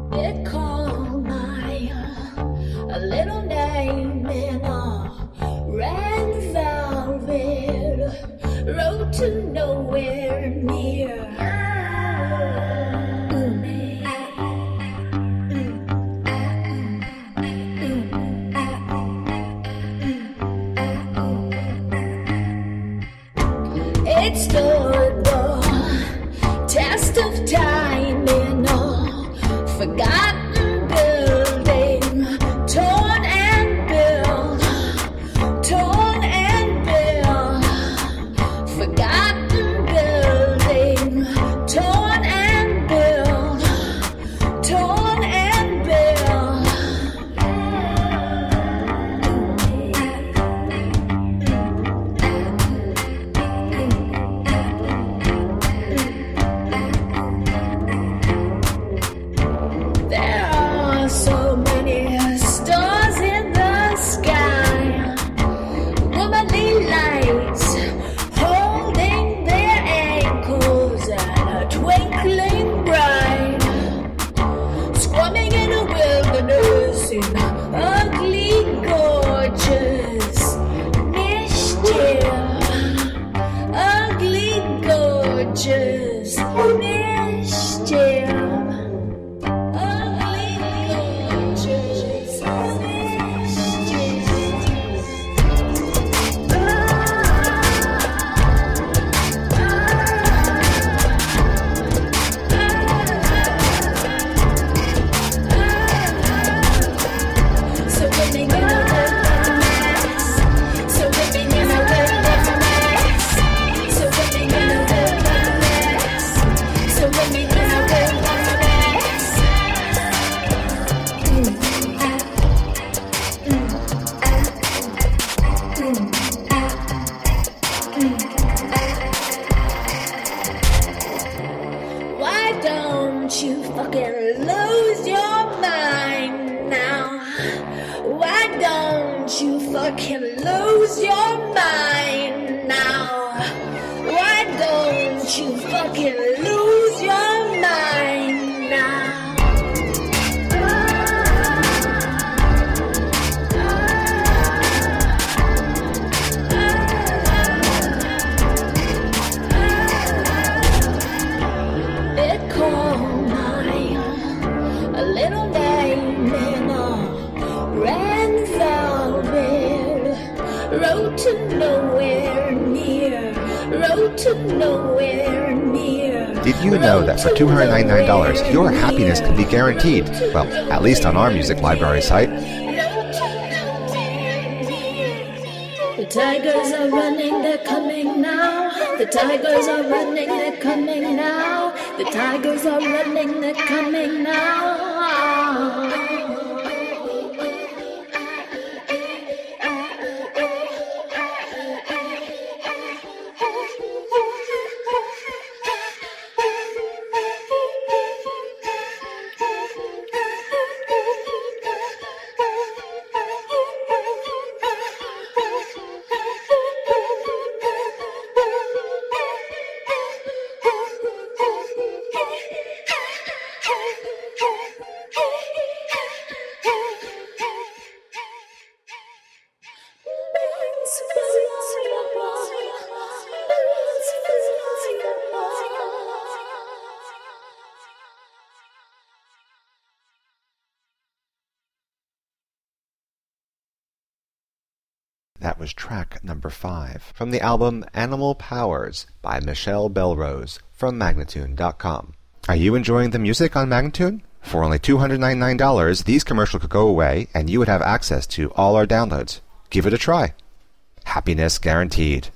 They call my little name in a red velvet road to nowhere near. It stood the test of time in a forgotten building, torn and built, torn and built, forgotten building, torn and built, torn and built. There are so many stars in the sky, womanly lights holding their ankles and a twinkling bright, squirming in a wilderness in ugly, gorgeous mischief, ugly, gorgeous mischief. Why don't you fucking lose your mind now? Why don't you fucking lose your mind now? Why don't you fucking lose your mind now? It called my little name in a red velvet road to nowhere near, road to nowhere near. Did you know that for $299, your happiness can be guaranteed? Well, at least on our music library site. The tigers are running, they're coming now. The tigers are running, they're coming now. The tigers are running, they're coming now. That was track number 5 from the album Animal Powers by Michelle Belrose from Magnatune.com. Are you enjoying the music on Magnatune? For only $299, these commercials could go away and you would have access to all our downloads. Give it a try. Happiness guaranteed.